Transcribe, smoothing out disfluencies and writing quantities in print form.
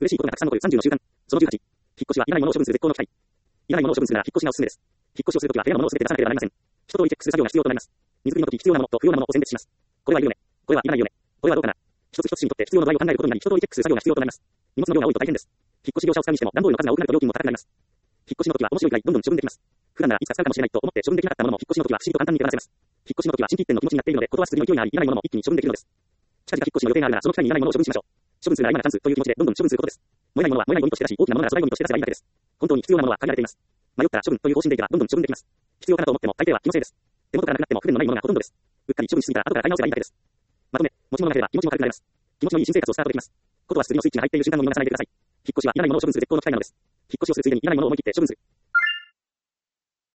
嬉しいことがたくさん残る30の習慣。その18。引っ越しはいらないものを処分する絶好の機会。いらないものを処分するなら引っ越しがおすすめです。引っ越しをするときは部屋のものをすべて出さなければなりません。一通りチェックする作業が必要となります。荷造りのとき必要なものと不要なものを選別します。これはいるよね。これはいらないよね。これはどうかな。一つ一つにとって必要の度合いを考えることになり、一通りチェックする作業が必要となります。荷物の量が多いと大変です。引っ越し業者を使うにしても段ボールの数が多くなると料金も高くなります。引っ越しのときは面白いくらいどんどん処分できます。普段ならいつか使うかもしれないと思って処分できなかったものも引っ越しのときは不思議と簡単に手放せます。引っ越しのときは心機一転の気持ちになっているので、ことはするに勢いがあり、いらないものも一気に処分できるのです。近々引っ越しの予定があるならその機会にいらないものを処分しましょう。処分するなら今がチャンスという気持ちでどんどん処分することです。燃えないものは燃えないゴミとして出し、大きなものなら粗大ゴミとして出せばいいだけです。本当に必要なものは限られています。迷ったら処分という方針でいけばどんどん処分できます。必要かなと思っても大抵は気のせいです。手元からなくなっても不便のないものがほとんどです。うっかり処分しすぎたら後から買い直せばいいだけです。まとめ、持ち物が減れば気持ちも軽くなります。気持ちのいい新生活をスタートできます。ことはすりのスイッチが入っている瞬間を見逃さないでください。引っ越しはいらないものを処分する絶好の機会なのです。引っ越しをするついでにいらないものを思い切って処分する。